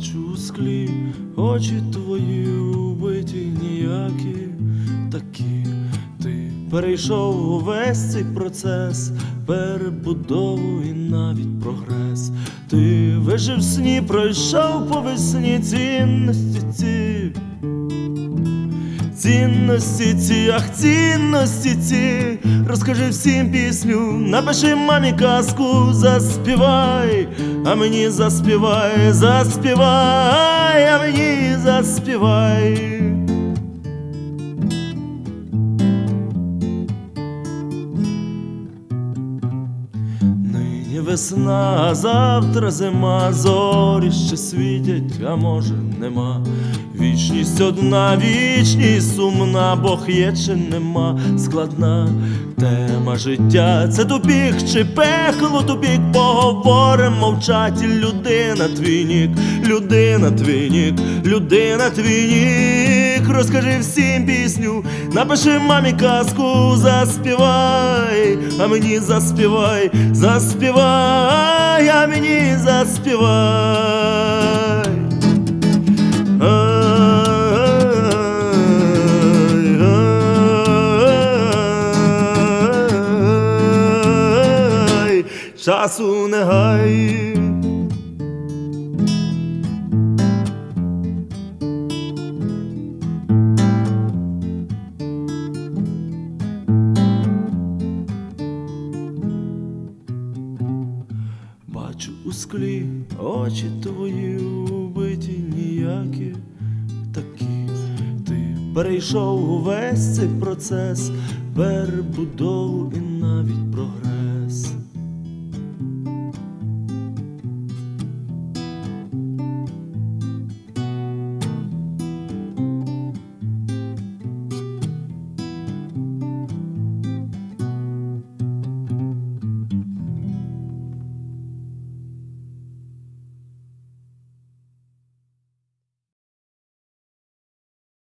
Бачу у склі очі твої убиті, ніякі такі. Ти перейшов увесь цей процес, перебудову і навіть прогрес. Ти вижив в сні, пройшов по весні, цінності ці, цінності ці, ах, цінності ці. Розкажи всім пісню, напиши мамі казку, заспівай, а мені заспівай, заспівай, а мені заспівай. Нині весна, а завтра зима, зорі ще світять, а може нема. Вічність одна, вічність сумна, Бог є чи нема, складна тема життя. Це тупік чи пекло тупік, поговорим, мовчать. Людина твій нік, людина твій нік, людина твій нік. Розкажи всім пісню, напиши мамі казку, заспівай, а мені заспівай, заспівай, а мені заспівай. Часу не гай. Бачу у склі очі твої убиті, ніякі такі. Ти перейшов увесь цей процес, перебудову і